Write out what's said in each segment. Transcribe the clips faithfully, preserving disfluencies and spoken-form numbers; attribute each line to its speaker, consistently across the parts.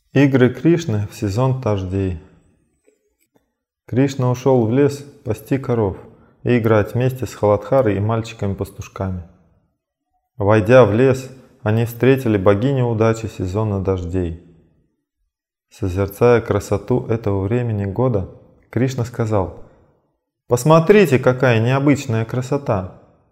Speaker 1: Игры Кришны в сезон дождей. Кришна ушел в лес пасти коров и играть вместе с Халадхарой и мальчиками-пастушками. Войдя в лес, они встретили богиню удачи сезона дождей. Созерцая красоту этого времени года, Кришна сказал: «Посмотрите, какая необычная красота!»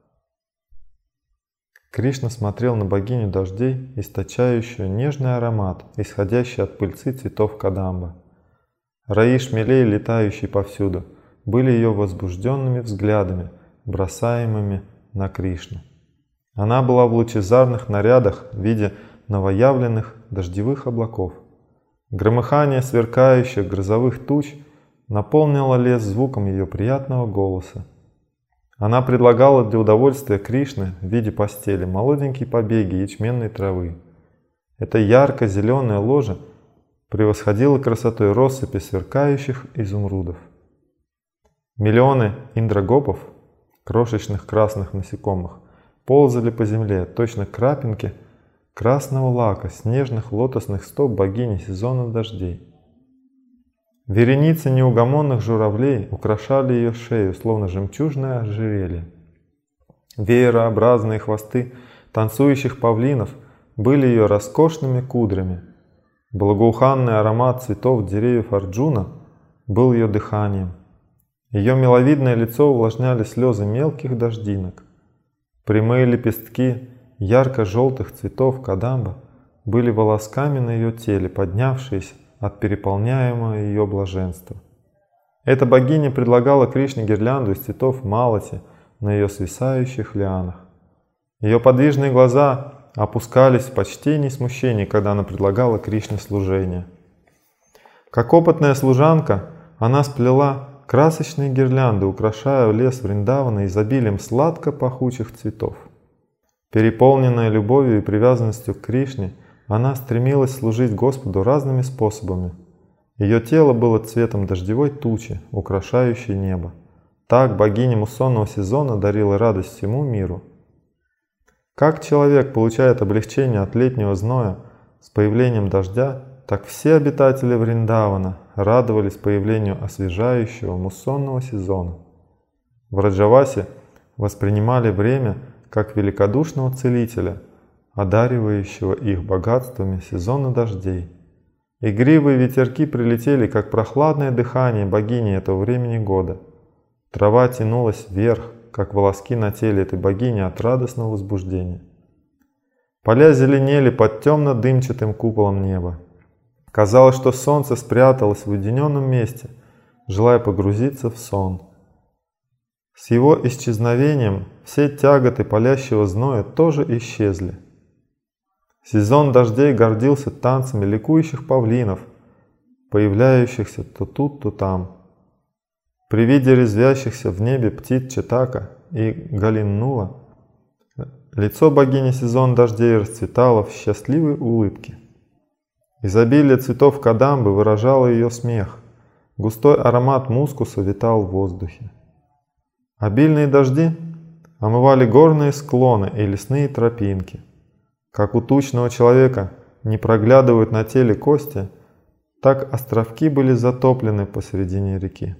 Speaker 1: Кришна смотрел на богиню дождей, источающую нежный аромат, исходящий от пыльцы цветов кадамба. Раи шмелей, летающие повсюду, были ее возбужденными взглядами, бросаемыми на Кришну. Она была в лучезарных нарядах в виде новоявленных дождевых облаков. Громыхание сверкающих грозовых туч наполнило лес звуком ее приятного голоса. Она предлагала для удовольствия Кришны в виде постели молоденькие побеги ячменной травы. Это ярко-зеленое ложе превосходило красотой россыпи сверкающих изумрудов. Миллионы индрагопов, крошечных красных насекомых, ползали по земле, точно крапинки красного лака с нежных лотосных стоп богини сезона дождей. Вереницы неугомонных журавлей украшали ее шею, словно жемчужное ожерелье. Веерообразные хвосты танцующих павлинов были ее роскошными кудрями. Благоуханный аромат цветов деревьев Арджуна был ее дыханием. Ее миловидное лицо увлажняли слезы мелких дождинок. Прямые лепестки ярко-желтых цветов кадамба были волосками на ее теле, поднявшиеся от переполняемого ее блаженства. Эта богиня предлагала Кришне гирлянду из цветов малати на ее свисающих лианах. Ее подвижные глаза опускались в почтении и смущении, когда она предлагала Кришне служение. Как опытная служанка, она сплела красочные гирлянды, украшая лес Вриндавана изобилием сладко-пахучих цветов. Переполненная любовью и привязанностью к Кришне, она стремилась служить Господу разными способами. Ее тело было цветом дождевой тучи, украшающей небо. Так богиня муссонного сезона дарила радость всему миру. Как человек получает облегчение от летнего зноя с появлением дождя, так все обитатели Вриндавана радовались появлению освежающего муссонного сезона. В Раджавасе воспринимали время как великодушного целителя, одаривающего их богатствами сезона дождей. Игривые ветерки прилетели, как прохладное дыхание богини этого времени года. Трава тянулась вверх, как волоски на теле этой богини от радостного возбуждения. Поля зеленели под темно-дымчатым куполом неба. Казалось, что солнце спряталось в уединенном месте, желая погрузиться в сон. С его исчезновением все тяготы палящего зноя тоже исчезли. Сезон дождей гордился танцами ликующих павлинов, появляющихся то тут, то там. При виде резвящихся в небе птиц Читака и Галиннува лицо богини сезон дождей расцветало в счастливой улыбке. Изобилие цветов кадамбы выражало ее смех, густой аромат мускуса витал в воздухе. Обильные дожди омывали горные склоны и лесные тропинки. Как у тучного человека не проглядывают на теле кости, так островки были затоплены посередине реки.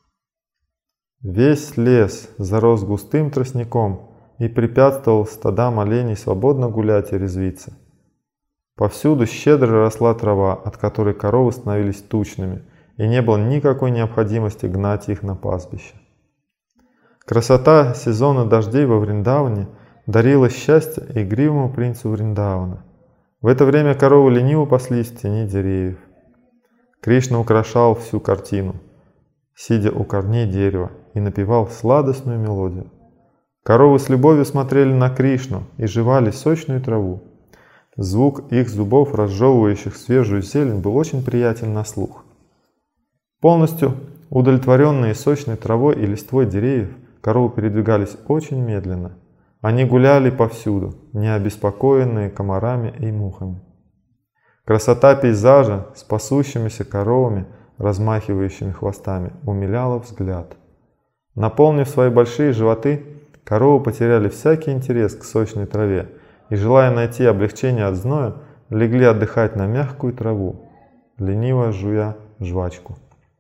Speaker 1: Весь лес зарос густым тростником и препятствовал стадам оленей свободно гулять и резвиться. Повсюду щедро росла трава, от которой коровы становились тучными, и не было никакой необходимости гнать их на пастбище. Красота сезона дождей во Вриндаване дарила счастье игривому принцу Вриндавана. В это время коровы лениво паслись в тени деревьев. Кришна украшал всю картину, сидя у корней дерева, и напевал сладостную мелодию. Коровы с любовью смотрели на Кришну и жевали сочную траву. Звук их зубов, разжевывающих свежую зелень, был очень приятен на слух. Полностью удовлетворенные сочной травой и листвой деревьев, коровы передвигались очень медленно. Они гуляли повсюду, не обеспокоенные комарами и мухами. Красота пейзажа с пасущимися коровами, размахивающими хвостами, умиляла взгляд. Наполнив свои большие животы, коровы потеряли всякий интерес к сочной траве и, желая найти облегчение от зноя, легли отдыхать на мягкую траву, лениво жуя жвачку.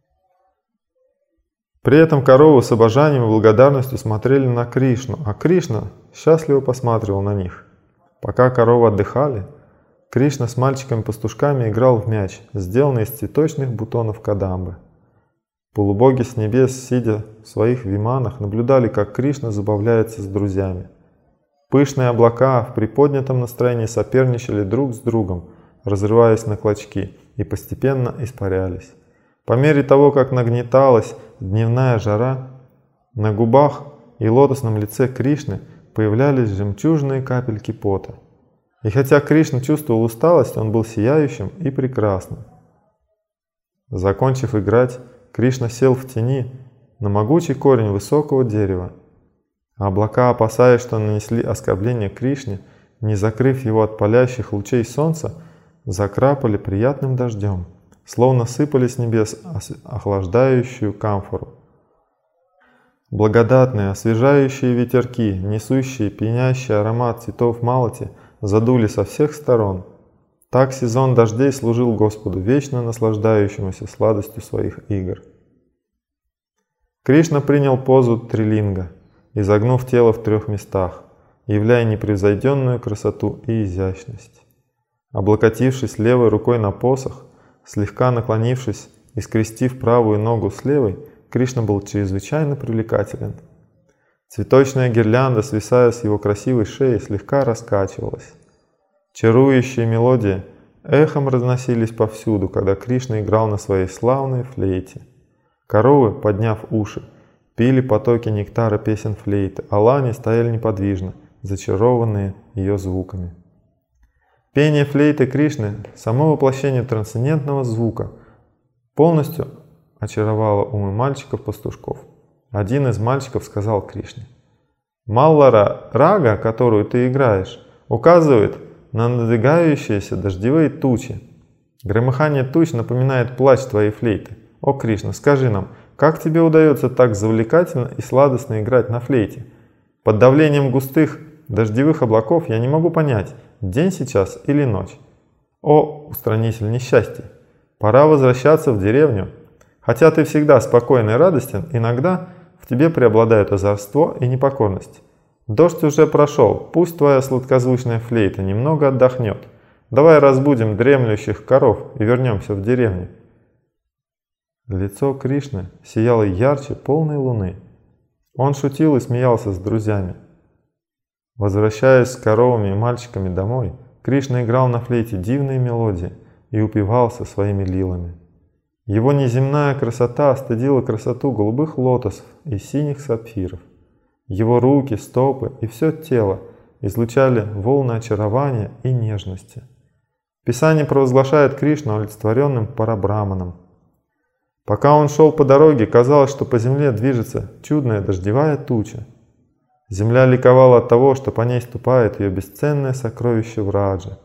Speaker 1: При этом коровы с обожанием и благодарностью смотрели на Кришну, а Кришна счастливо посматривал на них. Пока коровы отдыхали, Кришна с мальчиками-пастушками играл в мяч, сделанный из цветочных бутонов кадамбы. Полубоги с небес, сидя в своих виманах, наблюдали, как Кришна забавляется с друзьями. Пышные облака в приподнятом настроении соперничали друг с другом, разрываясь на клочки, и постепенно испарялись. По мере того, как нагнеталась дневная жара, на губах и лотосном лице Кришны появлялись жемчужные капельки пота. И хотя Кришна чувствовал усталость, он был сияющим и прекрасным. Закончив играть, Кришна сел в тени на могучий корень высокого дерева. А облака, опасаясь, что нанесли оскорбление Кришне, не закрыв его от палящих лучей солнца, закрапали приятным дождем, словно сыпали с небес охлаждающую камфору. Благодатные, освежающие ветерки, несущие пьянящий аромат цветов малати, задули со всех сторон. Так сезон дождей служил Господу, вечно наслаждающемуся сладостью своих игр. Кришна принял позу трилинга, изогнув тело в трех местах, являя непревзойденную красоту и изящность. Облокотившись левой рукой на посох, слегка наклонившись и скрестив правую ногу с левой, Кришна был чрезвычайно привлекателен. Цветочная гирлянда, свисая с его красивой шеи, слегка раскачивалась. Чарующие мелодии эхом разносились повсюду, когда Кришна играл на своей славной флейте. Коровы, подняв уши, пили потоки нектара песен флейты, а лани стояли неподвижно, зачарованные ее звуками. Пение флейты Кришны, само воплощение трансцендентного звука, полностью очаровало умы мальчиков-пастушков. Один из мальчиков сказал Кришне: «Малла рага, которую ты играешь, указывает на надвигающиеся дождевые тучи. Громыхание туч напоминает плач твоей флейты. О, Кришна, скажи нам, как тебе удается так завлекательно и сладостно играть на флейте? Под давлением густых дождевых облаков я не могу понять, день сейчас или ночь. О, устранитель несчастья, пора возвращаться в деревню. Хотя ты всегда спокойный и радостен, иногда в тебе преобладает озорство и непокорность. Дождь уже прошел, пусть твоя сладкозвучная флейта немного отдохнет. Давай разбудим дремлющих коров и вернемся в деревню». Лицо Кришны сияло ярче полной луны. Он шутил и смеялся с друзьями. Возвращаясь с коровами и мальчиками домой, Кришна играл на флейте дивные мелодии и упивался своими лилами. Его неземная красота стыдила красоту голубых лотосов и синих сапфиров. Его руки, стопы и все тело излучали волны очарования и нежности. Писание провозглашает Кришну олицетворенным парабраманом. Пока он шел по дороге, казалось, что по земле движется чудная дождевая туча. Земля ликовала от того, что по ней ступает ее бесценное сокровище Враджа.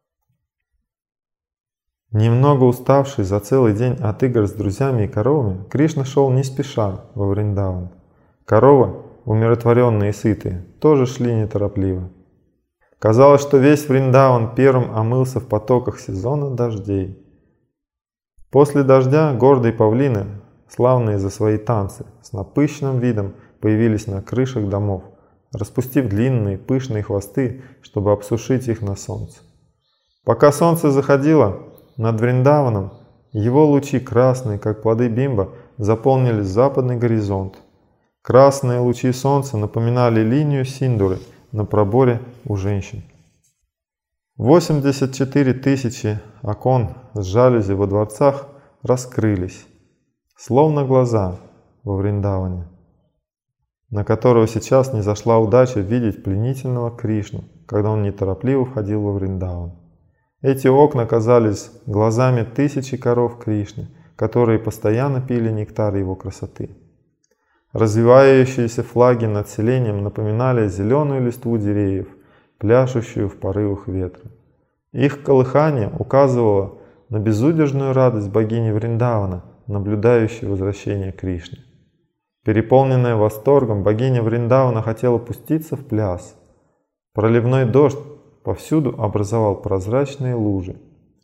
Speaker 1: Немного уставший за целый день от игр с друзьями и коровами, Кришна шел не спеша во Вриндаван. Коровы, умиротворенные и сытые, тоже шли неторопливо. Казалось, что весь Вриндаван первым омылся в потоках сезона дождей. После дождя гордые павлины, славные за свои танцы, с напыщенным видом появились на крышах домов, распустив длинные пышные хвосты, чтобы обсушить их на солнце. Пока солнце заходило над Вриндаваном, его лучи красные, как плоды бимба, заполнили западный горизонт. Красные лучи солнца напоминали линию синдуры на проборе у женщин. восемьдесят четыре тысячи окон с жалюзи во дворцах раскрылись, словно глаза во Вриндаване, на которого сейчас не зашла удача видеть пленительного Кришну, когда он неторопливо входил во Вриндаван. Эти окна казались глазами тысячи коров Кришны, которые постоянно пили нектар его красоты. Развивающиеся флаги над селением напоминали зеленую листву деревьев, пляшущую в порывах ветра. Их колыхание указывало на безудержную радость богини Вриндавана, наблюдающей возвращение Кришны. Переполненная восторгом, богиня Вриндавана хотела пуститься в пляс. Проливной дождь повсюду образовал прозрачные лужи.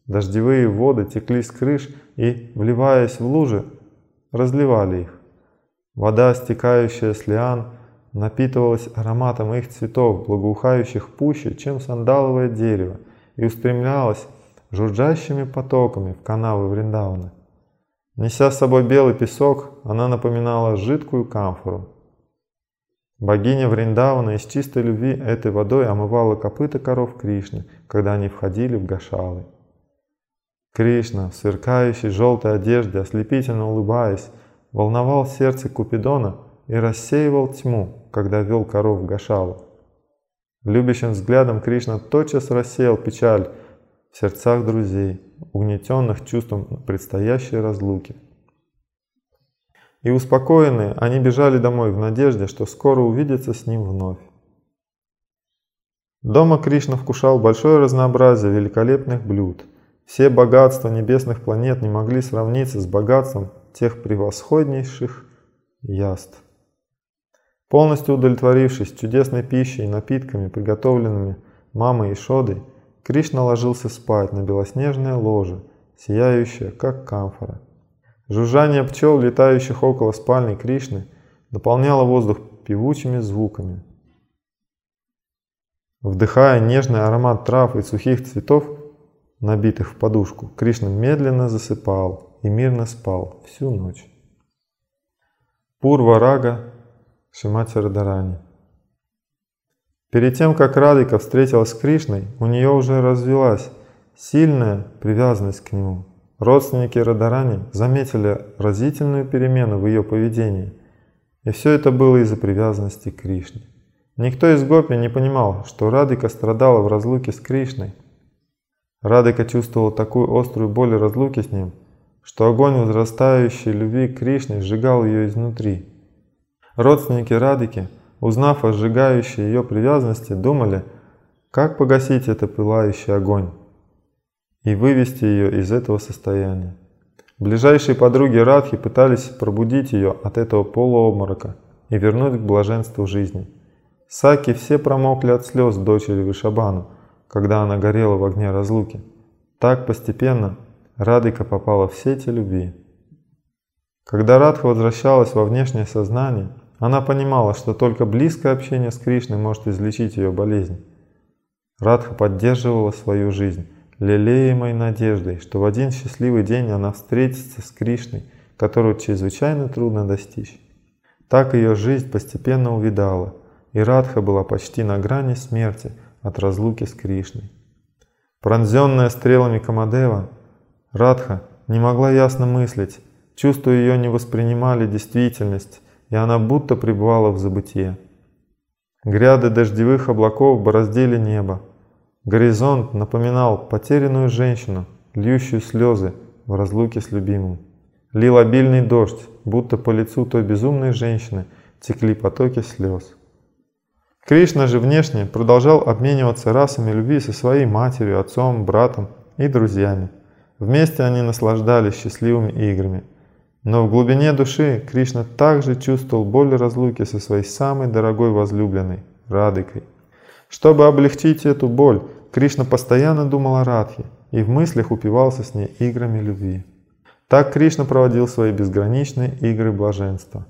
Speaker 1: Дождевые воды текли с крыш и, вливаясь в лужи, разливали их. Вода, стекающая с лиан, напитывалась ароматом их цветов, благоухающих пуще, чем сандаловое дерево, и устремлялась журчащими потоками в канавы Вриндавана. Неся с собой белый песок, она напоминала жидкую камфору. Богиня Вриндавана из чистой любви этой водой омывала копыта коров Кришны, когда они входили в Гошалы. Кришна, в сверкающей желтой одежде, ослепительно улыбаясь, волновал сердце Купидона и рассеивал тьму, когда вел коров в Гошалу. Любящим взглядом Кришна тотчас рассеял печаль в сердцах друзей, угнетенных чувством предстоящей разлуки. И успокоенные, они бежали домой в надежде, что скоро увидятся с ним вновь. Дома Кришна вкушал большое разнообразие великолепных блюд. Все богатства небесных планет не могли сравниться с богатством тех превосходнейших яств. Полностью удовлетворившись чудесной пищей и напитками, приготовленными мамой и Шодой, Кришна ложился спать на белоснежное ложе, сияющее, как камфора. Жужжание пчел, летающих около спальни Кришны, наполняло воздух певучими звуками. Вдыхая нежный аромат трав и сухих цветов, набитых в подушку, Кришна медленно засыпал и мирно спал всю ночь. Пурва Рага Шримати Радхарани. Перед тем, как Радхика встретилась с Кришной, у нее уже развилась сильная привязанность к нему. Родственники Радхарани заметили разительную перемену в ее поведении, и все это было из-за привязанности к Кришне. Никто из гопи не понимал, что Радхика страдала в разлуке с Кришной. Радхика чувствовала такую острую боль разлуки с ним, что огонь возрастающей любви к Кришне сжигал ее изнутри. Родственники Радхики, узнав о сжигающей ее привязанности, думали, как погасить этот пылающий огонь и вывести ее из этого состояния. Ближайшие подруги Радхи пытались пробудить ее от этого полуобморока и вернуть к блаженству жизни. Саки все промокли от слез дочери Вришабхану, когда она горела в огне разлуки. Так постепенно Радхика попала в сети любви. Когда Радха возвращалась во внешнее сознание, она понимала, что только близкое общение с Кришной может излечить ее болезнь. Радха поддерживала свою жизнь, лелеемой надеждой, что в один счастливый день она встретится с Кришной, которую чрезвычайно трудно достичь. Так ее жизнь постепенно увядала, и Радха была почти на грани смерти от разлуки с Кришной. Пронзенная стрелами Камадева, Радха не могла ясно мыслить, чувства ее не воспринимали действительность, и она будто пребывала в забытье. Гряды дождевых облаков бороздили небо. Горизонт напоминал потерянную женщину, льющую слезы в разлуке с любимым. Лил обильный дождь, будто по лицу той безумной женщины текли потоки слез. Кришна же внешне продолжал обмениваться расами любви со своей матерью, отцом, братом и друзьями. Вместе они наслаждались счастливыми играми. Но в глубине души Кришна также чувствовал боль разлуки со своей самой дорогой возлюбленной – Радхикой. Чтобы облегчить эту боль, Кришна постоянно думал о Радхе и в мыслях упивался с ней играми любви. Так Кришна проводил свои безграничные игры блаженства.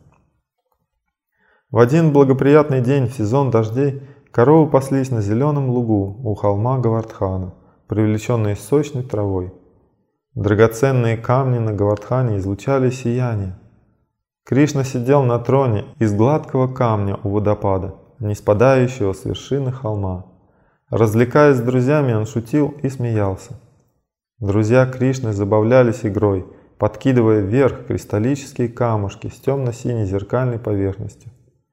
Speaker 1: В один благоприятный день в сезон дождей коровы паслись на зеленом лугу у холма Говардхана, привлеченные сочной травой. Драгоценные камни на Говардхане излучали сияние. Кришна сидел на троне из гладкого камня у водопада, не спадающего с вершины холма. Развлекаясь с друзьями, он шутил и смеялся. Друзья Кришны забавлялись игрой, подкидывая вверх кристаллические камушки с темно-синей зеркальной поверхностью.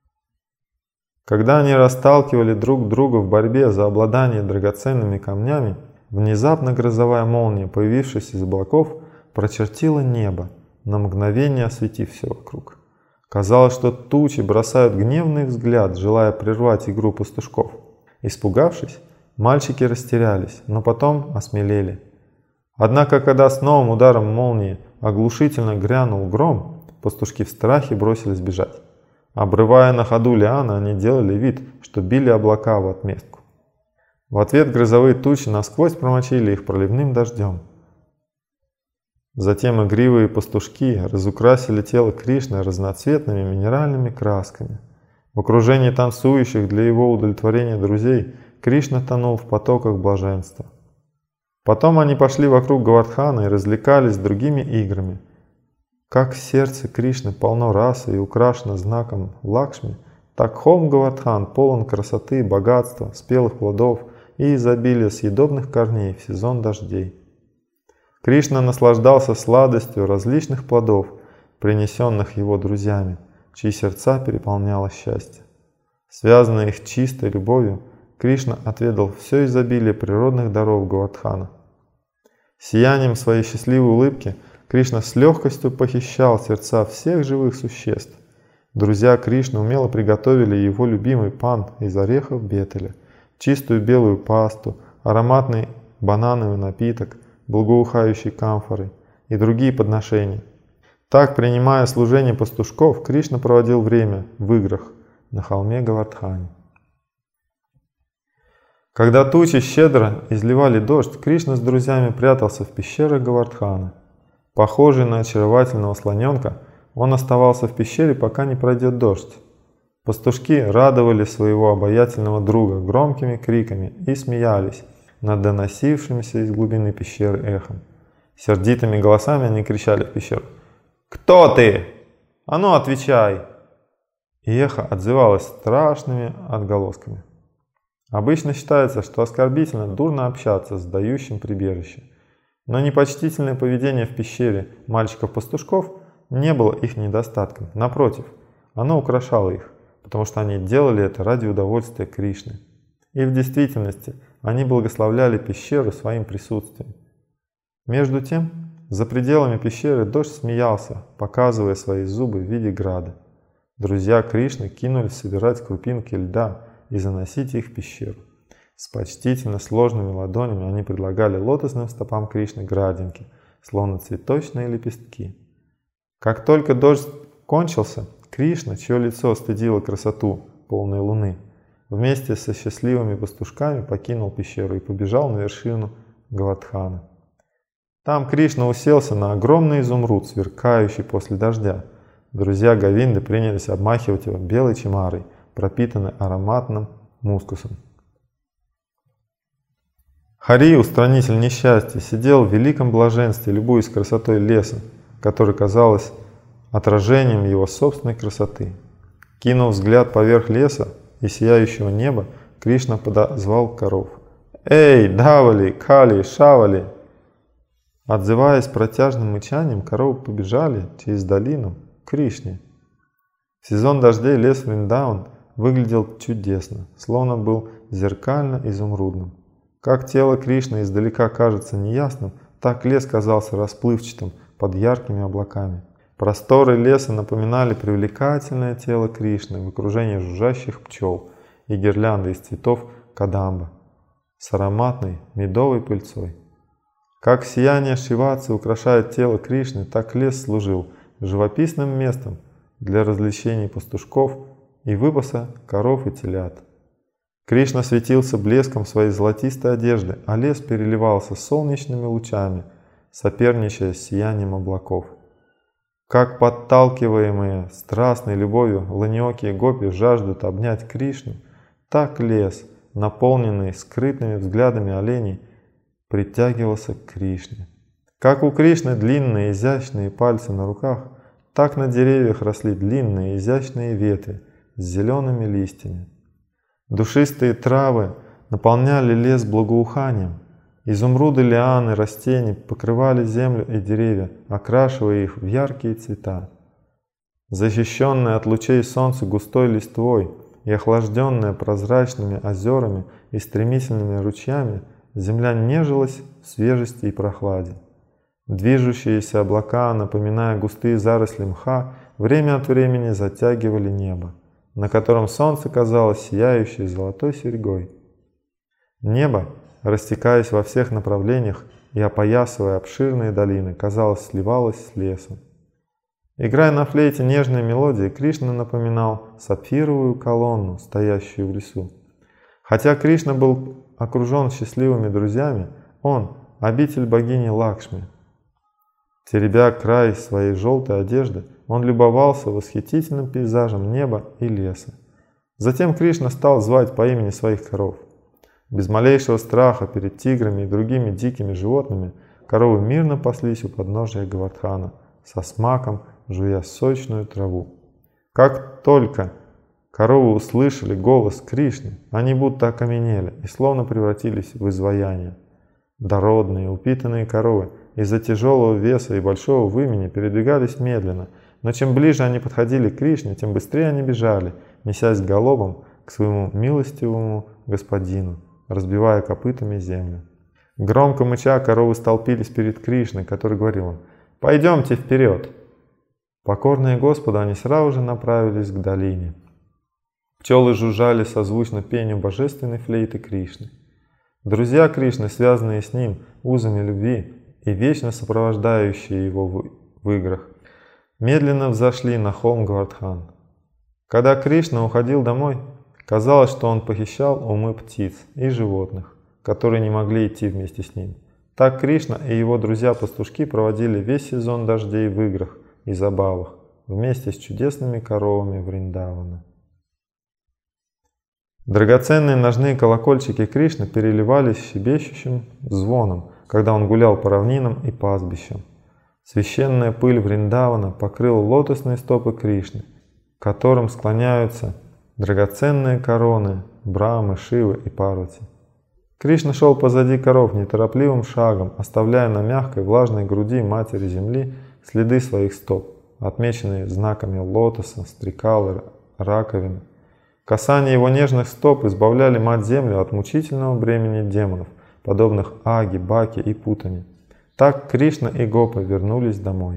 Speaker 1: Когда они расталкивали друг друга в борьбе за обладание драгоценными камнями, внезапно грозовая молния, появившись из облаков, прочертила небо, на мгновение осветив все вокруг. Казалось, что тучи бросают гневный взгляд, желая прервать игру пастушков. Испугавшись, мальчики растерялись, но потом осмелели. Однако, когда с новым ударом молнии оглушительно грянул гром, пастушки в страхе бросились бежать. Обрывая на ходу лианы, они делали вид, что били облака в отместку. В ответ грозовые тучи насквозь промочили их проливным дождем. Затем игривые пастушки разукрасили тело Кришны разноцветными минеральными красками. В окружении танцующих для его удовлетворения друзей Кришна тонул в потоках блаженства. Потом они пошли вокруг Говардхана и развлекались другими играми. Как сердце Кришны полно расы и украшено знаком Лакшми, так холм Говардхан полон красоты, богатства, спелых плодов и изобилия съедобных корней в сезон дождей. Кришна наслаждался сладостью различных плодов, принесенных его друзьями, чьи сердца переполняло счастье. Связанный их чистой любовью, Кришна отведал все изобилие природных даров Говардхана. Сиянием своей счастливой улыбки Кришна с легкостью похищал сердца всех живых существ. Друзья Кришны умело приготовили его любимый пан из орехов бетеля, чистую белую пасту, ароматный банановый напиток, благоухающий камфорой и другие подношения. Так, принимая служение пастушков, Кришна проводил время в играх на холме Говардхане. Когда тучи щедро изливали дождь, Кришна с друзьями прятался в пещерах Говардхана. Похожий на очаровательного слоненка, он оставался в пещере, пока не пройдет дождь. Пастушки радовали своего обаятельного друга громкими криками и смеялись над доносившимся из глубины пещеры эхом. Сердитыми голосами они кричали в пещеру: «Кто ты? А ну отвечай!» И эхо отзывалось страшными отголосками. Обычно считается, что оскорбительно дурно общаться с дающим прибежище. Но непочтительное поведение в пещере мальчиков-пастушков не было их недостатком. Напротив, оно украшало их, потому что они делали это ради удовольствия Кришны. И в действительности они благословляли пещеру своим присутствием. Между тем, за пределами пещеры дождь смеялся, показывая свои зубы в виде града. Друзья Кришны кинулись собирать крупинки льда и заносить их в пещеру. С почтительно сложными ладонями они предлагали лотосным стопам Кришны градинки, словно цветочные лепестки. Как только дождь кончился, Кришна, чье лицо стыдило красоту полной луны, вместе со счастливыми пастушками покинул пещеру и побежал на вершину Говардхана. Там Кришна уселся на огромный изумруд, сверкающий после дождя. Друзья Говинды принялись обмахивать его белой чимарой, пропитанной ароматным мускусом. Хари, устранитель несчастья, сидел в великом блаженстве, любуясь красотой леса, который казалось отражением его собственной красоты. Кинув взгляд поверх леса и сияющего неба, Кришна подозвал коров. «Эй, Давали, Кали, Шавали!» Отзываясь протяжным мычанием, коровы побежали через долину к Кришне. В сезон дождей лес Вриндаун выглядел чудесно, словно был зеркально-изумрудным. Как тело Кришны издалека кажется неясным, так лес казался расплывчатым под яркими облаками. Просторы леса напоминали привлекательное тело Кришны в окружении жужжащих пчел и гирлянды из цветов кадамба с ароматной медовой пыльцой. Как сияние Шиватсы украшает тело Кришны, так лес служил живописным местом для развлечений пастушков и выпаса коров и телят. Кришна светился блеском своей золотистой одежды, а лес переливался солнечными лучами, соперничая с сиянием облаков. Как подталкиваемые страстной любовью ланиоки и гопи жаждут обнять Кришну, так лес, наполненный скрытными взглядами оленей, притягивался к Кришне. Как у Кришны длинные изящные пальцы на руках, так на деревьях росли длинные изящные ветви с зелеными листьями. Душистые травы наполняли лес благоуханием. Изумруды, лианы, растения покрывали землю и деревья, окрашивая их в яркие цвета. Защищенная от лучей солнца густой листвой и охлажденная прозрачными озерами и стремительными ручьями, земля нежилась в свежести и прохладе. Движущиеся облака, напоминая густые заросли мха, время от времени затягивали небо, на котором солнце казалось сияющей золотой серьгой. Небо, растекаясь во всех направлениях и опоясывая обширные долины, казалось, сливалось с лесом. Играя на флейте нежные мелодии, Кришна напоминал сапфировую колонну, стоящую в лесу. Хотя Кришна был окружен счастливыми друзьями, он — обитель богини Лакшми. Теребя край своей желтой одежды, он любовался восхитительным пейзажем неба и леса. Затем Кришна стал звать по имени своих коров. Без малейшего страха перед тиграми и другими дикими животными коровы мирно паслись у подножия Говардхана, со смаком жуя сочную траву. Как только коровы услышали голос Кришны, они будто окаменели и словно превратились в изваяние. Дородные, упитанные коровы из-за тяжелого веса и большого вымени передвигались медленно, но чем ближе они подходили к Кришне, тем быстрее они бежали, несясь галопом к своему милостивому господину, разбивая копытами землю. Громко мыча, коровы столпились перед Кришной, который говорил им: «Пойдемте вперед!» Покорные Господу, они сразу же направились к долине. Пчелы жужжали созвучно пению божественной флейты Кришны. Друзья Кришны, связанные с ним узами любви и вечно сопровождающие его в играх, медленно взошли на холм Говардхан. Когда Кришна уходил домой, казалось, что он похищал умы птиц и животных, которые не могли идти вместе с ним. Так Кришна и его друзья-пастушки проводили весь сезон дождей в играх и забавах вместе с чудесными коровами Вриндавана. Драгоценные ножные колокольчики Кришны переливались щебечущим звоном, когда он гулял по равнинам и пастбищам. Священная пыль Вриндавана покрыла лотосные стопы Кришны, к которым склоняются драгоценные короны Брамы, Шивы и Парвати. Кришна шел позади коров неторопливым шагом, оставляя на мягкой влажной груди Матери Земли следы своих стоп, отмеченные знаками лотоса, стрекалы, раковины. Касание его нежных стоп избавляли Мать-Землю от мучительного бремени демонов, подобных Аги, Баке и Путане. Так Кришна и Гопы вернулись домой.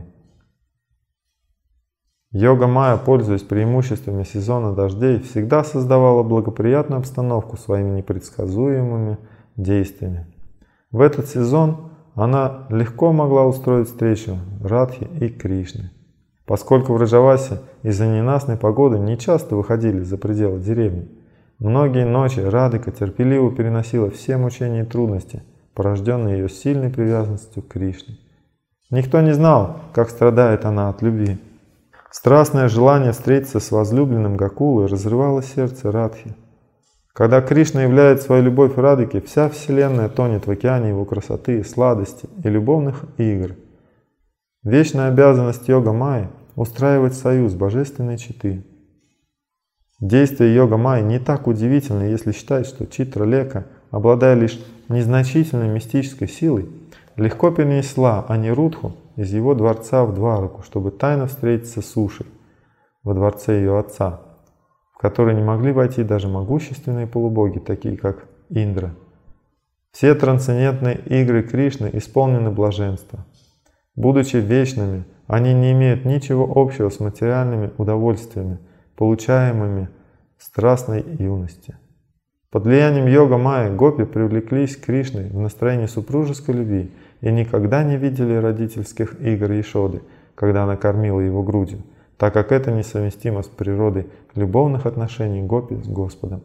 Speaker 1: Йога Майя, пользуясь преимуществами сезона дождей, всегда создавала благоприятную обстановку своими непредсказуемыми действиями. В этот сезон она легко могла устроить встречу Радхи и Кришны. Поскольку в Враджавасе из-за ненастной погоды не часто выходили за пределы деревни, многие ночи Радхика терпеливо переносила все мучения и трудности, порожденные ее сильной привязанностью к Кришне. Никто не знал, как страдает она от любви. Страстное желание встретиться с возлюбленным Гокулой разрывало сердце Радхи. Когда Кришна являет свою любовь Радхике, вся вселенная тонет в океане его красоты, сладости и любовных игр. Вечная обязанность йога Майи – устраивать союз божественной четы. Действие йога Майи не так удивительно, если считать, что Читра-лека, обладая лишь незначительной мистической силой, легко перенесла Анирудху из его дворца в Двараку, чтобы тайно встретиться с Ушей во дворце ее отца, в который не могли войти даже могущественные полубоги, такие как Индра. Все трансцендентные игры Кришны исполнены блаженства. Будучи вечными, они не имеют ничего общего с материальными удовольствиями, получаемыми в страстной юности. Под влиянием йога Майи гопи привлеклись к Кришне в настроении супружеской любви и никогда не видели родительских игр Яшоды, когда она кормила его грудью, так как это несовместимо с природой любовных отношений гопи с Господом.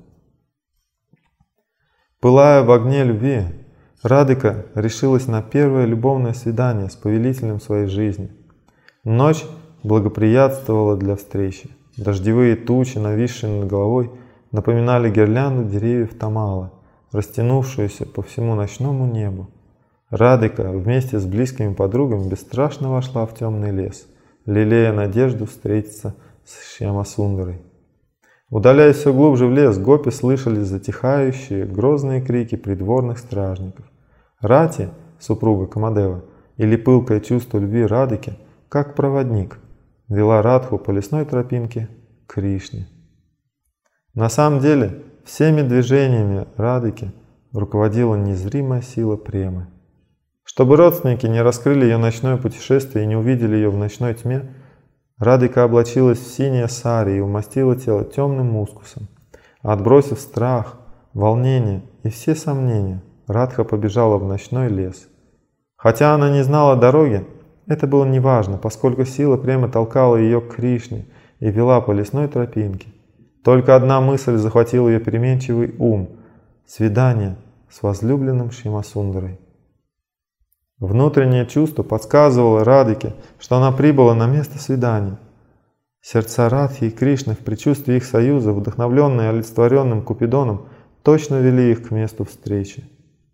Speaker 1: Пылая в огне любви, Радхика решилась на первое любовное свидание с повелителем своей жизни. Ночь благоприятствовала для встречи. Дождевые тучи, нависшие над головой, напоминали гирлянду деревьев Тамала, растянувшуюся по всему ночному небу. Радхика вместе с близкими подругами бесстрашно вошла в темный лес, лелея надежду встретиться с Шьямасундарой. Удаляясь все глубже в лес, гопи слышали затихающие, грозные крики придворных стражников. Рати, супруга Камадева, или пылкое чувство любви Радхики, как проводник, вела Радху по лесной тропинке к Кришне. На самом деле, всеми движениями Радхики руководила незримая сила премы. Чтобы родственники не раскрыли ее ночное путешествие и не увидели ее в ночной тьме, Радхика облачилась в синее сари и умастила тело темным мускусом. Отбросив страх, волнение и все сомнения, Радха побежала в ночной лес. Хотя она не знала дороги, это было неважно, поскольку сила премы толкала ее к Кришне и вела по лесной тропинке. Только одна мысль захватила ее переменчивый ум – свидание с возлюбленным Шьямасундарой. Внутреннее чувство подсказывало Радхике, что она прибыла на место свидания. Сердца Радхи и Кришны в предчувствии их союза, вдохновленные олицетворенным Купидоном, точно вели их к месту встречи.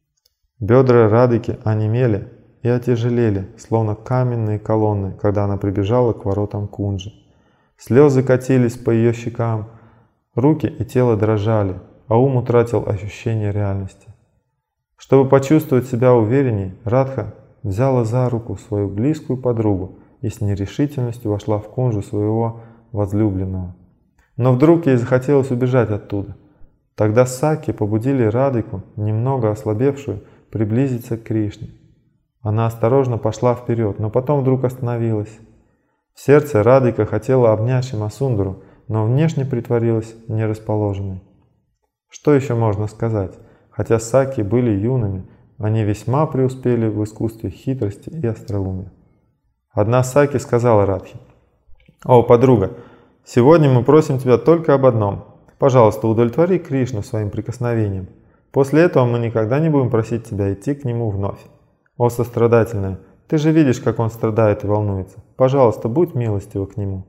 Speaker 1: Бедра Радхики онемели и отяжелели, словно каменные колонны, когда она прибежала к воротам Кунджи. Слезы катились по ее щекам, руки и тело дрожали, а ум утратил ощущение реальности. Чтобы почувствовать себя уверенней, Радха взяла за руку свою близкую подругу и с нерешительностью вошла в кунджу своего возлюбленного. Но вдруг ей захотелось убежать оттуда. Тогда Саки побудили Радхику, немного ослабевшую, приблизиться к Кришне. Она осторожно пошла вперед, но потом вдруг остановилась. В сердце Радхика хотела обнять Шьямасундару, но внешне притворилась нерасположенной. Что еще можно сказать? Хотя Саки были юными, они весьма преуспели в искусстве хитрости и остроумия. Одна Саки сказала Радхе: «О, подруга, сегодня мы просим тебя только об одном. Пожалуйста, удовлетвори Кришну своим прикосновением. После этого мы никогда не будем просить тебя идти к нему вновь. О, сострадательная, ты же видишь, как он страдает и волнуется. Пожалуйста, будь милостива к нему».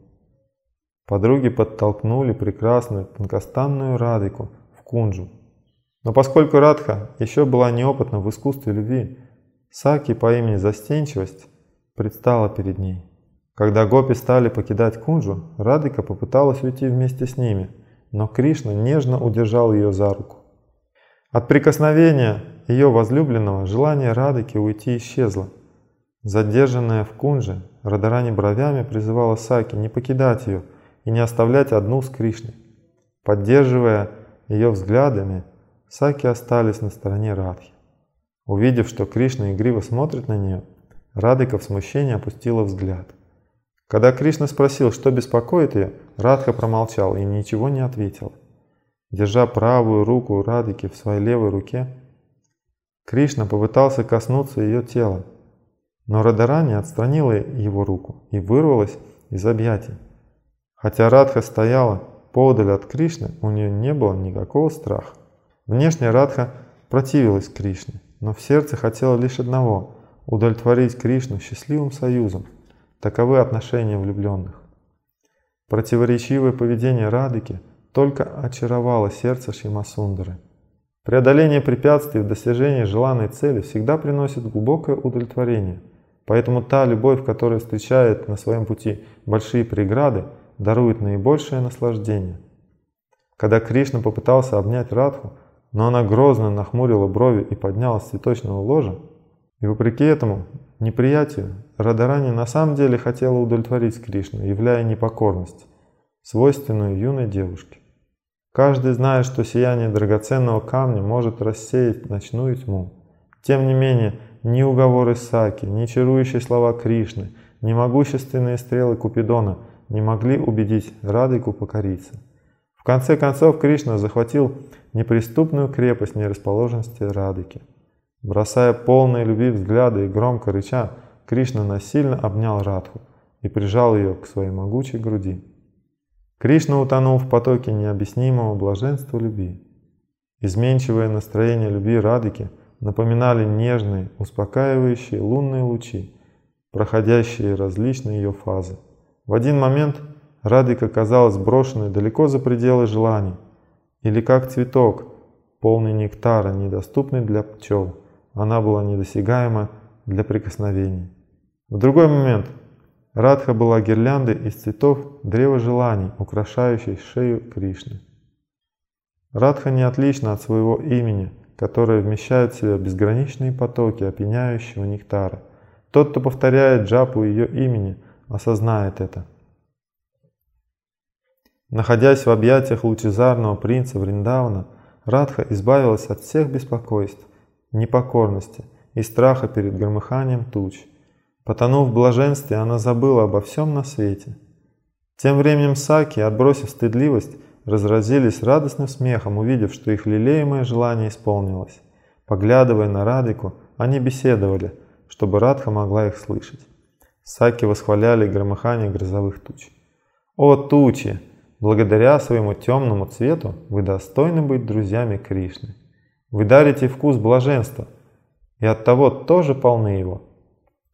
Speaker 1: Подруги подтолкнули прекрасную тонкостанную Радхику в кунджу. Но поскольку Радха еще была неопытна в искусстве любви, Саки по имени Застенчивость предстала перед ней. Когда гопи стали покидать кунджу, Радхика попыталась уйти вместе с ними, но Кришна нежно удержал ее за руку. От прикосновения ее возлюбленного желание Радхики уйти исчезло. Задержанная в кундже, Радхарани бровями призывала Саки не покидать ее и не оставлять одну с Кришной. Поддерживая ее взглядами, Саки остались на стороне Радхи. Увидев, что Кришна игриво смотрит на нее, Радхика в смущении опустила взгляд. Когда Кришна спросил, что беспокоит ее, Радха промолчала и ничего не ответила. Держа правую руку Радхики в своей левой руке, Кришна попытался коснуться ее тела, но Радхарани отстранила его руку и вырвалась из объятий. Хотя Радха стояла поодаль от Кришны, у нее не было никакого страха. Внешне Радха противилась Кришне, но в сердце хотела лишь одного – удовлетворить Кришну счастливым союзом. Таковы отношения влюбленных. Противоречивое поведение Радхики только очаровало сердце Шьямасундары. Преодоление препятствий в достижении желанной цели всегда приносит глубокое удовлетворение, поэтому та любовь, которая встречает на своем пути большие преграды, дарует наибольшее наслаждение. Когда Кришна попытался обнять Радху, но она грозно нахмурила брови и поднялась с цветочного ложа, и вопреки этому неприятию Радхарани на самом деле хотела удовлетворить Кришну, являя непокорность, свойственную юной девушке. Каждый знает, что сияние драгоценного камня может рассеять ночную тьму. Тем не менее, ни уговоры Саки, ни чарующие слова Кришны, ни могущественные стрелы Купидона не могли убедить Радхику покориться. В конце концов, Кришна захватил неприступную крепость нерасположенности Радхики. Бросая полные любви взгляды и громко рыча, Кришна насильно обнял Радху и прижал ее к своей могучей груди. Кришна утонул в потоке необъяснимого блаженства любви. Изменчивое настроение любви Радхики напоминали нежные, успокаивающие лунные лучи, проходящие различные ее фазы. В один момент Радхика казалась брошенной далеко за пределы желаний, или как цветок, полный нектара, недоступный для пчел, она была недосягаема для прикосновений. В другой момент Радха была гирляндой из цветов древа желаний, украшающей шею Кришны. Радха не отлична от своего имени, которое вмещает в себя безграничные потоки опьяняющего нектара. Тот, кто повторяет джапу ее имени, осознает это. Находясь в объятиях лучезарного принца Вриндавана, Радха избавилась от всех беспокойств, непокорности и страха перед громыханием туч. Потонув в блаженстве, она забыла обо всем на свете. Тем временем Саки, отбросив стыдливость, разразились радостным смехом, увидев, что их лелеемое желание исполнилось. Поглядывая на Радхику, они беседовали, чтобы Радха могла их слышать. Саки восхваляли громыхание грозовых туч. «О тучи! Благодаря своему темному цвету вы достойны быть друзьями Кришны. Вы дарите вкус блаженства, и оттого тоже полны его.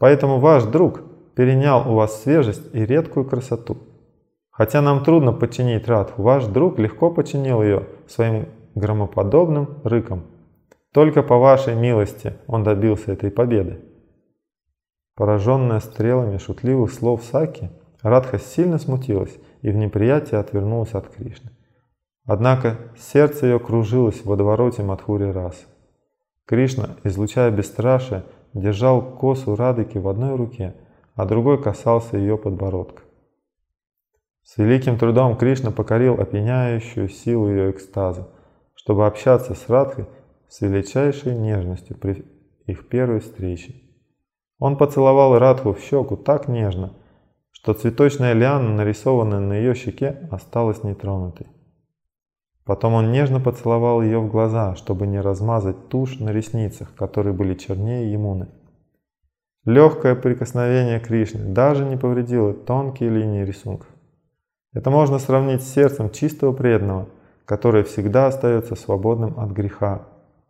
Speaker 1: Поэтому ваш друг перенял у вас свежесть и редкую красоту. Хотя нам трудно подчинить Радху, ваш друг легко подчинил ее своим громоподобным рыком. Только по вашей милости он добился этой победы. Пораженная стрелами шутливых слов Саки, Радха сильно смутилась и в неприятии отвернулась от Кришны. Однако сердце ее кружилось в водовороте Мадхури расы. Кришна, излучая бесстрашие, держал косу Радыки в одной руке, а другой касался ее подбородка. С великим трудом Кришна покорил опьяняющую силу ее экстаза, чтобы общаться с Радхой с величайшей нежностью при их первой встрече. Он поцеловал Радху в щеку так нежно, что цветочная лиана, нарисованная на ее щеке, осталась нетронутой. Потом он нежно поцеловал ее в глаза, чтобы не размазать тушь на ресницах, которые были чернее Ямуны. Легкое прикосновение Кришны даже не повредило тонкие линии рисунков. Это можно сравнить с сердцем чистого преданного, которое всегда остается свободным от греха.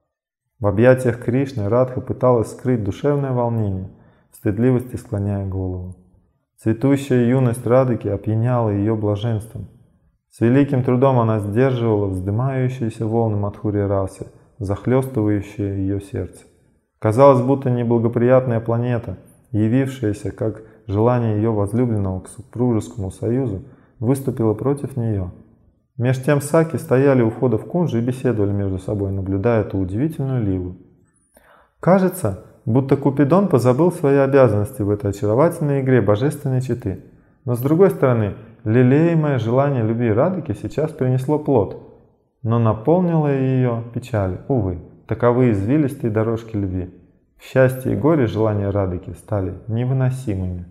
Speaker 1: В объятиях Кришны Радха пыталась скрыть душевное волнение, в стыдливости склоняя голову. Цветущая юность Радыки опьяняла ее блаженством. С великим трудом она сдерживала вздымающиеся волны Мадхури расы, захлестывающие ее сердце. Казалось, будто неблагоприятная планета, явившаяся как желание ее возлюбленного к супружескому союзу, выступила против нее. Меж тем Саки стояли у входа в кунджу и беседовали между собой, наблюдая эту удивительную лилу. Кажется, будто Купидон позабыл свои обязанности в этой очаровательной игре божественной четы. Но с другой стороны, лелеемое желание любви Радыки сейчас принесло плод, но наполнило ее печаль. Увы, таковы извилистые дорожки любви. В счастье и горе желания Радыки стали невыносимыми.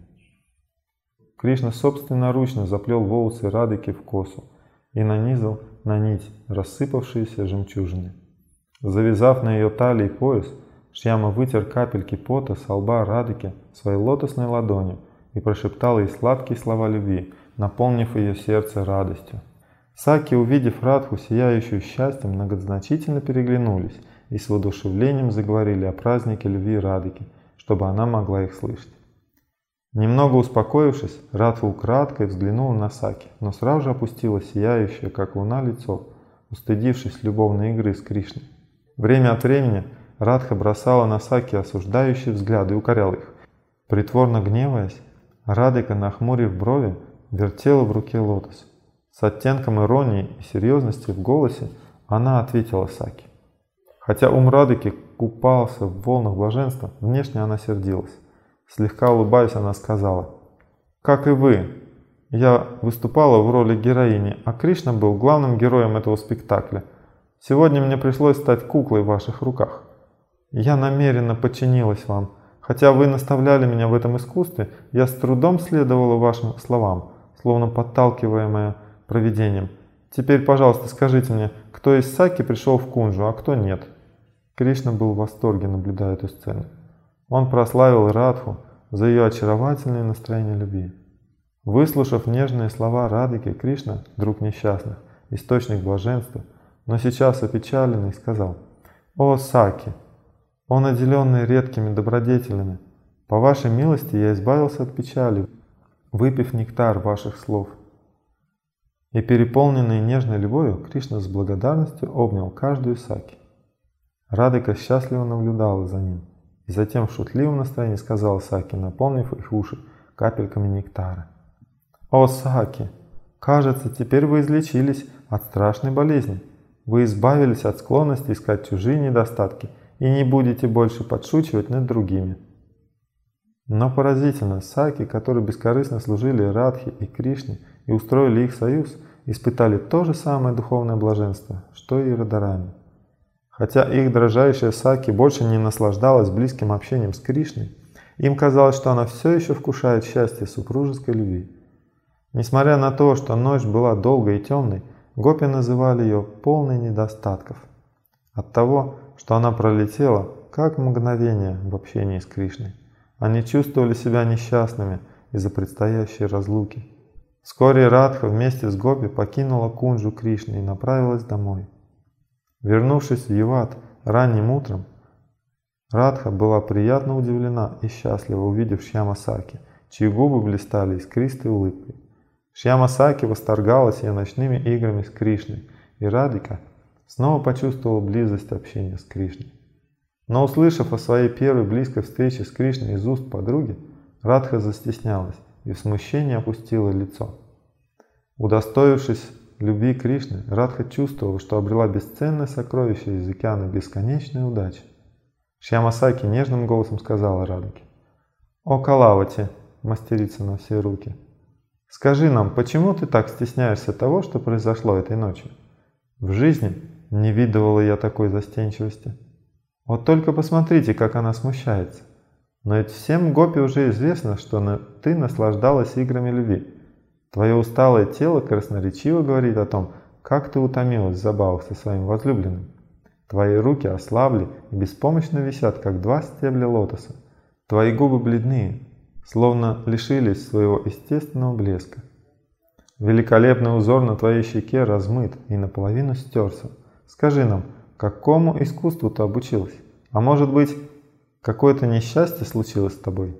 Speaker 1: Кришна собственноручно заплел волосы Радыки в косу и нанизал на нить рассыпавшиеся жемчужины. Завязав на ее талии пояс, Шьяма вытер капельки пота со лба Радыки своей лотосной ладонью и прошептал ей сладкие слова любви, наполнив ее сердце радостью. Саки, увидев Радху, сияющую счастьем, многозначительно переглянулись и с воодушевлением заговорили о празднике любви Радыки, чтобы она могла их слышать. Немного успокоившись, Радха украдкой взглянула на Саки, но сразу же опустила сияющее, как луна, лицо, устыдившись любовной игры с Кришной. Время от времени Радха бросала на Саки осуждающие взгляды и укоряла их. Притворно гневаясь, Радыка, нахмурив брови, вертела в руке лотос. С оттенком иронии и серьезности в голосе она ответила Саки. Хотя ум Радыки купался в волнах блаженства, внешне она сердилась. Слегка улыбаясь, она сказала: «Как и вы, я выступала в роли героини, а Кришна был главным героем этого спектакля. Сегодня мне пришлось стать куклой в ваших руках. Я намеренно подчинилась вам. Хотя вы наставляли меня в этом искусстве, я с трудом следовала вашим словам, словно подталкиваемая провидением. Теперь, пожалуйста, скажите мне, кто из Саки пришел в кунджу, а кто нет?» Кришна был в восторге, наблюдая эту сцену. Он прославил Радху за ее очаровательное настроение любви. Выслушав нежные слова Радыки, Кришна, друг несчастных, источник блаженства, но сейчас опечаленный, сказал: «О Саки, о наделенный редкими добродетелями, по вашей милости я избавился от печали, выпив нектар ваших слов». И переполненный нежной любовью, Кришна с благодарностью обнял каждую Саки. Радыка счастливо наблюдала за ним, и затем в шутливом настроении сказала Саки, наполнив их уши капельками нектара: «О Саки, кажется, теперь вы излечились от страшной болезни. Вы избавились от склонности искать чужие недостатки и не будете больше подшучивать над другими». Но поразительно, Саки, которые бескорыстно служили Радхе и Кришне и устроили их союз, испытали то же самое духовное блаженство, что и Радарани. Хотя их дрожайшая Саки больше не наслаждалась близким общением с Кришной, им казалось, что она все еще вкушает счастье супружеской любви. Несмотря на то, что ночь была долгой и темной, гопи называли ее полной недостатков. От того, что она пролетела, как мгновение в общении с Кришной, они чувствовали себя несчастными из-за предстоящей разлуки. Вскоре Радха вместе с гопи покинула кунджу Кришны и направилась домой. Вернувшись в Яват ранним утром, Радха была приятно удивлена и счастлива, увидев Шьяма-Саки, чьи губы блистали искристой улыбкой. Шьяма-Саки восторгалась ее ночными играми с Кришной, и Радхика снова почувствовала близость общения с Кришной. Но услышав о своей первой близкой встрече с Кришной из уст подруги, Радха застеснялась и в смущении опустила лицо. Удостоившись любви Кришны, Радха чувствовала, что обрела бесценное сокровище из океана бесконечной удачи. Шьяма-Саки нежным голосом сказала Радхике: «О Калавати, мастерица на все руки, скажи нам, почему ты так стесняешься того, что произошло этой ночью? В жизни не видывала я такой застенчивости. Вот только посмотрите, как она смущается. Но ведь всем гопи уже известно, что ты наслаждалась играми любви. Твое усталое тело красноречиво говорит о том, как ты утомилась в забавах со своим возлюбленным. Твои руки ослабли и беспомощно висят, как два стебля лотоса. Твои губы бледные, словно лишились своего естественного блеска. Великолепный узор на твоей щеке размыт и наполовину стерся. Скажи нам, какому искусству ты обучилась? А может быть, какое-то несчастье случилось с тобой?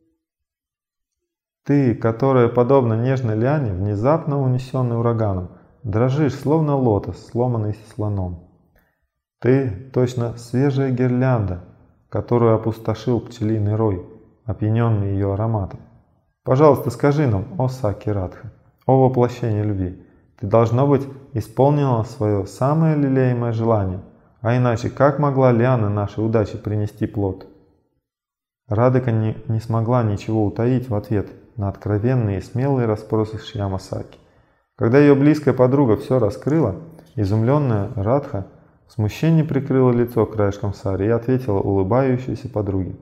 Speaker 1: Ты, которая, подобно нежной лиане, внезапно унесенной ураганом, дрожишь, словно лотос, сломанный слоном. Ты точно свежая гирлянда, которую опустошил пчелиный рой, опьяненный ее ароматом. Пожалуйста, скажи нам, о Саки Радха, о воплощении любви, ты, должно быть, исполнила свое самое лелеемое желание, а иначе как могла лиана нашей удачи принести плод? Радхика не, не смогла ничего утаить в ответ на откровенные и смелые расспросы Шьяма-Саки. Когда ее близкая подруга все раскрыла, изумленная Радха в смущении прикрыла лицо краешком сари и ответила улыбающейся подруге: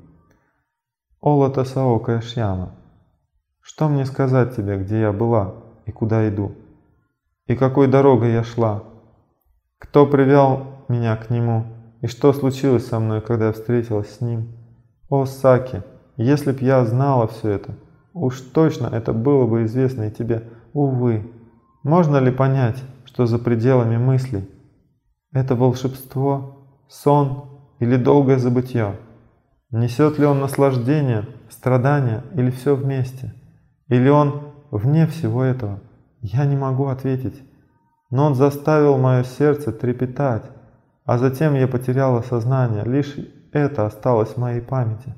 Speaker 1: «О лотосоокая Шьяма, что мне сказать тебе, где я была и куда иду? И какой дорогой я шла? Кто привел меня к нему? И что случилось со мной, когда я встретилась с ним? О Саки, если б я знала все это, уж точно это было бы известно и тебе. Увы, можно ли понять, что за пределами мыслей? Это волшебство, сон или долгое забытье? Несет ли он наслаждение, страдания или все вместе? Или он вне всего этого? Я не могу ответить. Но он заставил мое сердце трепетать, а затем я потеряла сознание. Лишь это осталось в моей памяти».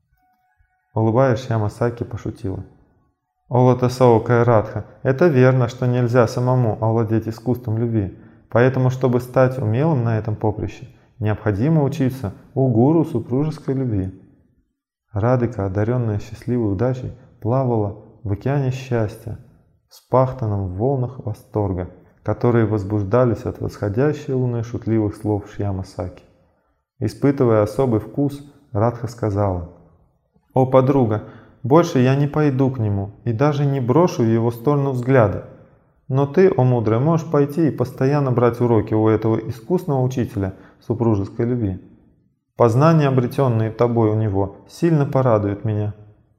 Speaker 1: Улыбаясь, Шьяма-Саки пошутила: «О лотосоокая Радха, это верно, что нельзя самому овладеть искусством любви. Поэтому, чтобы стать умелым на этом поприще, необходимо учиться у гуру супружеской любви». Радхика, одаренная счастливой удачей, плавала в океане счастья, вспахтанном в волнах восторга, которые возбуждались от восходящей луны шутливых слов Шьяма-Саки. Испытывая особый вкус, Радха сказала: «О подруга, больше я не пойду к нему и даже не брошу в его сторону взгляда. Но ты, о мудрая, можешь пойти и постоянно брать уроки у этого искусного учителя супружеской любви. Познания, обретенные тобой у него, сильно порадуют меня».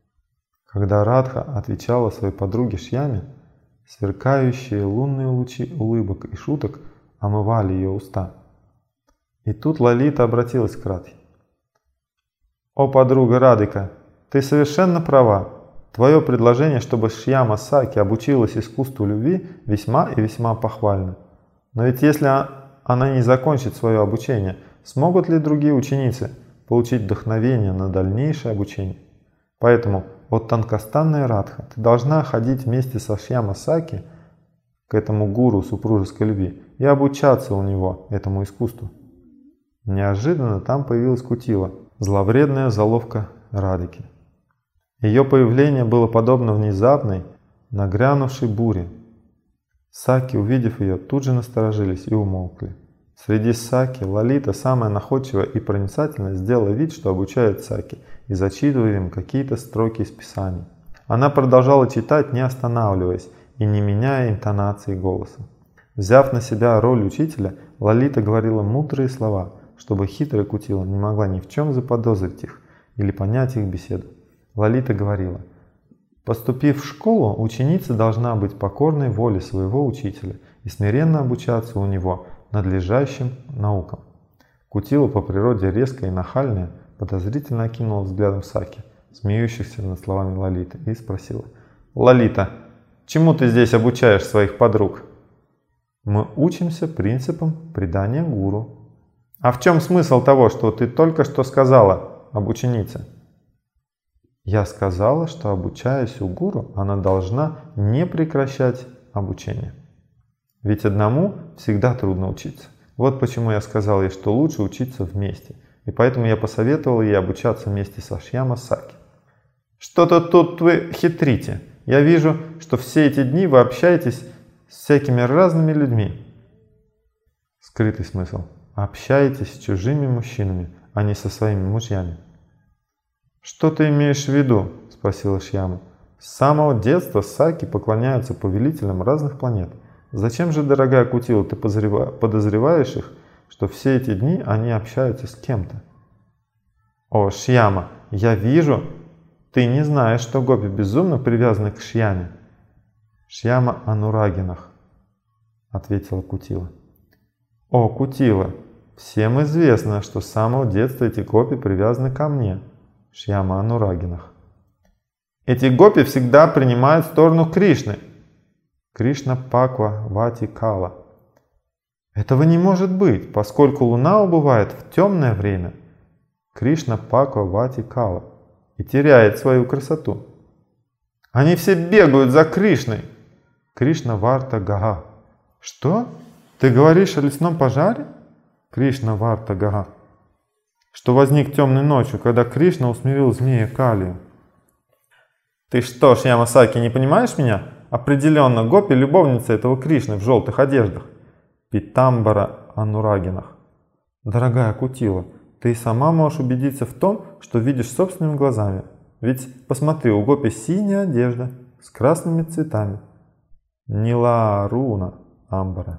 Speaker 1: Когда Радха отвечала своей подруге Шьяме, сверкающие лунные лучи улыбок и шуток омывали ее уста. И тут Лалита обратилась к Радхе: «О подруга Радхика, ты совершенно права. Твое предложение, чтобы Шьяма-Саки обучилась искусству любви, весьма и весьма похвально. Но ведь если она не закончит свое обучение, смогут ли другие ученицы получить вдохновение на дальнейшее обучение? Поэтому, вот тонкостанная Радха, ты должна ходить вместе со Шьяма-Саки к этому гуру супружеской любви и обучаться у него этому искусству». Неожиданно там появилась Кутила, зловредная заловка Радхики. Ее появление было подобно внезапной, нагрянувшей буре. Саки, увидев ее, тут же насторожились и умолкли. Среди Саки Лалита, самая находчивая и проницательная, сделала вид, что обучает Саки и зачитывает им какие-то строки из Писаний. Она продолжала читать, не останавливаясь и не меняя интонации голоса. Взяв на себя роль учителя, Лалита говорила мудрые слова, чтобы хитрая Кутила не могла ни в чем заподозрить их или понять их беседу. Лалита говорила: «Поступив в школу, ученица должна быть покорной воле своего учителя и смиренно обучаться у него надлежащим наукам». Кутила, по природе резкая и нахальная, подозрительно окинула взглядом Саки, смеющихся над словами Лалиты, и спросила: «Лалита, чему ты здесь обучаешь своих подруг?» «Мы учимся принципам предания гуру». «А в чем смысл того, что ты только что сказала об ученице?» «Я сказала, что, обучаясь у гуру, она должна не прекращать обучение. Ведь одному всегда трудно учиться. Вот почему я сказал ей, что лучше учиться вместе. И поэтому я посоветовал ей обучаться вместе с Ашьяма Саки». «Что-то тут вы хитрите. Я вижу, что все эти дни вы общаетесь с всякими разными людьми». Скрытый смысл. Общаетесь с чужими мужчинами, а не со своими мужьями. «Что ты имеешь в виду?» – спросила Ашьяма. «С самого детства Саки поклоняются повелителям разных планет. Зачем же, дорогая Кутила, ты подозреваешь их, что все эти дни они общаются с кем-то?» «О, Шьяма, я вижу, ты не знаешь, что гопи безумно привязаны к Шьяме». «Шьяма Анурагинах», — ответила Кутила. «О, Кутила, всем известно, что с самого детства эти гопи привязаны ко мне». Шьяма Анурагинах. «Эти гопи всегда принимают сторону Кришны». Кришна Паква Вати Кала. «Этого не может быть, поскольку луна убывает в темное время». Кришна Паква Вати Кала. И теряет свою красоту. «Они все бегают за Кришной». Кришна Варта Гага. «Что? Ты говоришь о лесном пожаре?» Кришна Варта Гага. «Что возник темной ночью, когда Кришна усмирил змея Калию». «Ты что, Шьяма Саки, не понимаешь меня? Определенно, гопи — любовница этого Кришны в желтых одеждах». Питамбара Анурагинах. «Дорогая Кутила, ты и сама можешь убедиться в том, что видишь собственными глазами. Ведь посмотри, у гопи синяя одежда с красными цветами». Ниларуна Амбара.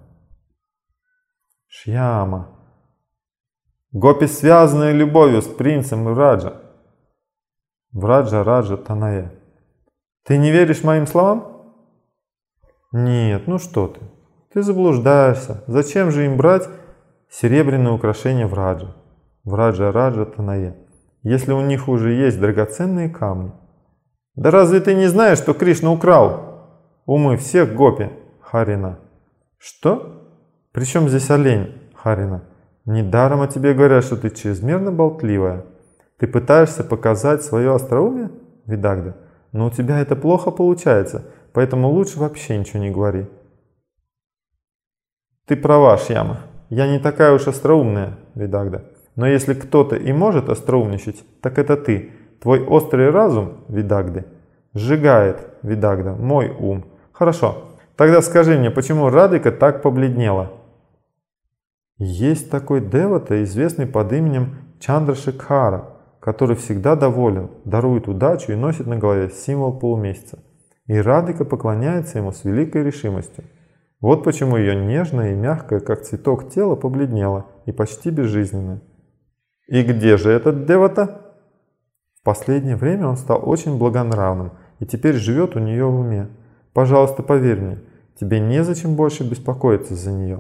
Speaker 1: Шьяма. «Гопи, связанные любовью с принцем Враджа». Враджа Раджа Таная. «Ты не веришь моим словам?» «Нет, ну что ты. Ты заблуждаешься. Зачем же им брать серебряные украшения Враджа? Враджа Раджа Таная, если у них уже есть драгоценные камни». «Да разве ты не знаешь, что Кришна украл умы всех гопи, Харина?» «Что? Причем здесь олень, Харина? Недаром о тебе говорят, что ты чрезмерно болтливая. Ты пытаешься показать свое остроумие, Видагда, но у тебя это плохо получается, поэтому лучше вообще ничего не говори». «Ты права, Шьяма, я не такая уж остроумная, Видагда. Но если кто-то и может остроумничать, так это ты. Твой острый разум, Видагды, сжигает, Видагда, мой ум. Хорошо, тогда скажи мне, почему Радхика так побледнела?» «Есть такой девата, известный под именем Чандрашекхара, который всегда доволен, дарует удачу и носит на голове символ полумесяца. И Радхика поклоняется ему с великой решимостью. Вот почему ее нежное и мягкое, как цветок, тело побледнело и почти безжизненное». «И где же этот девата?» «В последнее время он стал очень благонравным и теперь живет у нее в уме. Пожалуйста, поверь мне, тебе незачем больше беспокоиться за нее».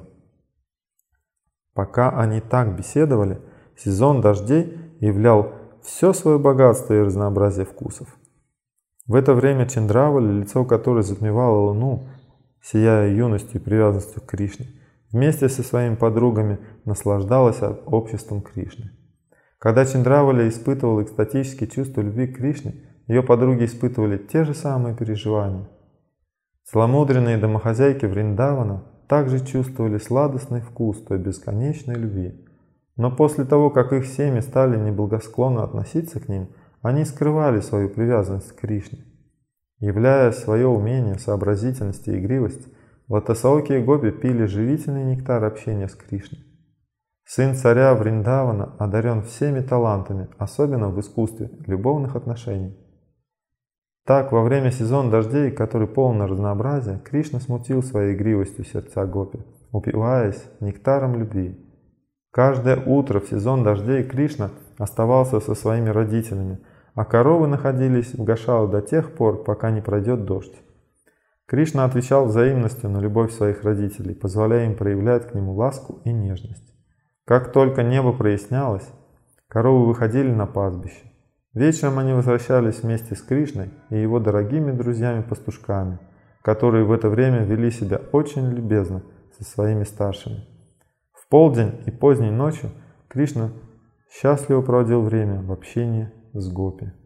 Speaker 1: Пока они так беседовали, сезон дождей являл все свое богатство и разнообразие вкусов. В это время Чандравали, лицо которой затмевало луну, сияя юностью и привязанностью к Кришне, вместе со своими подругами наслаждалась обществом Кришны. Когда Чандравали испытывала экстатические чувства любви к Кришне, ее подруги испытывали те же самые переживания. Целомудренные домохозяйки Вриндавана также чувствовали сладостный вкус той бесконечной любви. Но после того, как их семьи стали неблагосклонно относиться к ним, они скрывали свою привязанность к Кришне. Являя свое умение, сообразительность и игривость, лотосоокие гопи пили живительный нектар общения с Кришной. Сын царя Вриндавана одарен всеми талантами, особенно в искусстве любовных отношений. Так, во время сезона дождей, который полон разнообразия, Кришна смутил своей игривостью сердца гопи, упиваясь нектаром любви. Каждое утро в сезон дождей Кришна оставался со своими родителями, а коровы находились в Гошале до тех пор, пока не пройдет дождь. Кришна отвечал взаимностью на любовь своих родителей, позволяя им проявлять к нему ласку и нежность. Как только небо прояснялось, Коровы выходили на пастбище. Вечером они возвращались вместе с Кришной и его дорогими друзьями-пастушками, которые в это время вели себя очень любезно со своими старшими. В полдень и поздней ночью Кришна счастливо проводил время в общении с гопи.